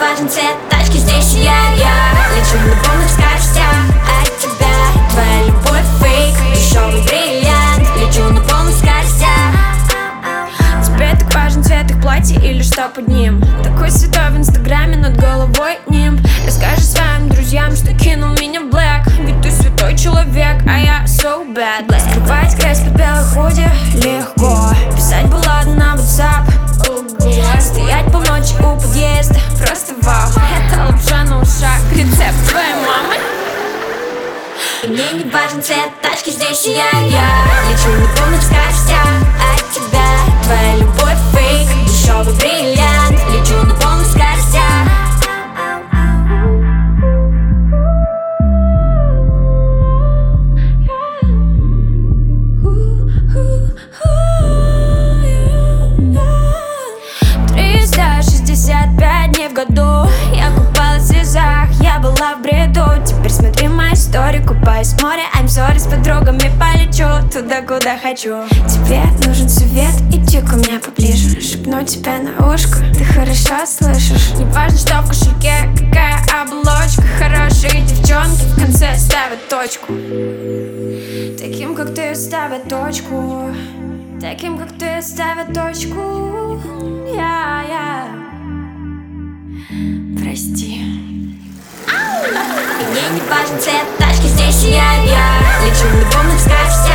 важен цвет тачки, здесь и я лечу на полных скоростях от тебя. Твоя любовь фейк, дешевый бриллиант. Лечу на полных скоростях. Тебе так важен цвет их платья или что под ним? Такой святой в инстаграме, над головой нимб. Расскажи своим друзьям, что кинул меня в блэк. Ведь ты святой человек, а я so bad. Скрывать грязь под белой худи легко. Писать балладу на WhatsApp. Стоять полночи у подъезда. Просто вау, это лапша на ушах. Рецепт твоей мамы. И мне не важен цвет тачки, здесь и я лечу на полных скоростях от тебя. Твоя любовь фейк, дешевый бриллиант. Лечу на полных скоростях. В году я купалась в слезах, я была в бреду. Теперь смотри мою историю, купаюсь в море. I'm sorry, с подругами полечу туда, куда хочу. Тебе нужен совет, иди ко мне поближе. Шепну тебе на ушко, ты хорошо слышишь. Не важно, что в кошельке, какая оболочка. Хорошие девчонки в конце ставят точку. Таким, как ты, ставят точку. Таким, как ты, ставят точку. Прости. И мне не важен цвет тачки, здесь и я лечу на полных скоростях.